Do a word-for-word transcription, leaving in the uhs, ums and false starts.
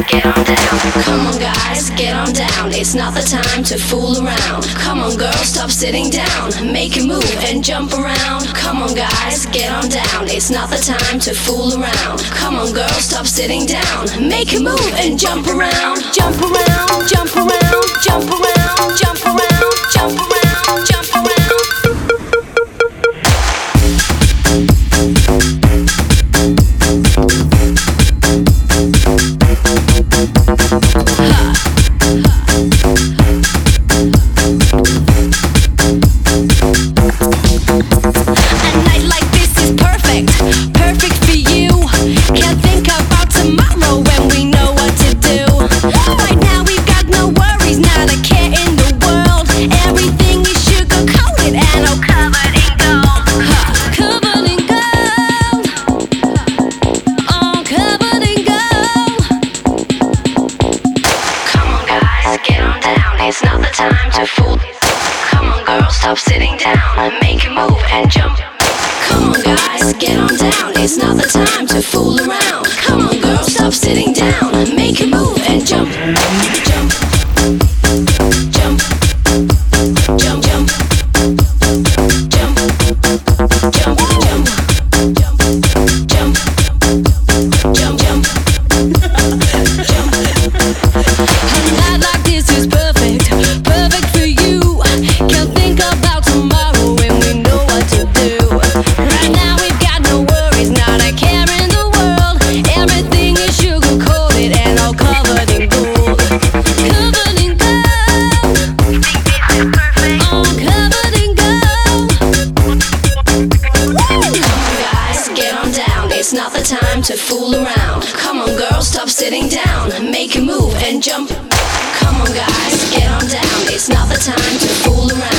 get on down. Come on guys, get on down. It's not the time to fool around. Come on girls, stop sitting down. Make a move and jump around. Come on guys, get on down. It's not the time to fool around. Come on girls, stop sitting down. Make a move and jump around. Jump around, jump around, jump around, jump around, jump around, jump around. It's not the time to fool. Come on girls, stop sitting down. Make a move and jump. Come on guys, get on down. It's not the time to fool around. Come on girls, stop sitting down. Make a move and jump. Jump. Jump. Jump, jump. Jump. Jump, jump. Jump. Jump, jump. Jump. A night like this is perfect. Perfect for you. Can't think about tomorrow when we know what to do. Right now we've got no worries, not a care in the world. Everything is sugar coated and all covered in gold. Covered in gold. All covered in gold. Come on guys, get on down. It's not the time to fool around. Come on girls, stop sitting down. Make a move and jump. Come on guys, get on down. It's not the time to fool around.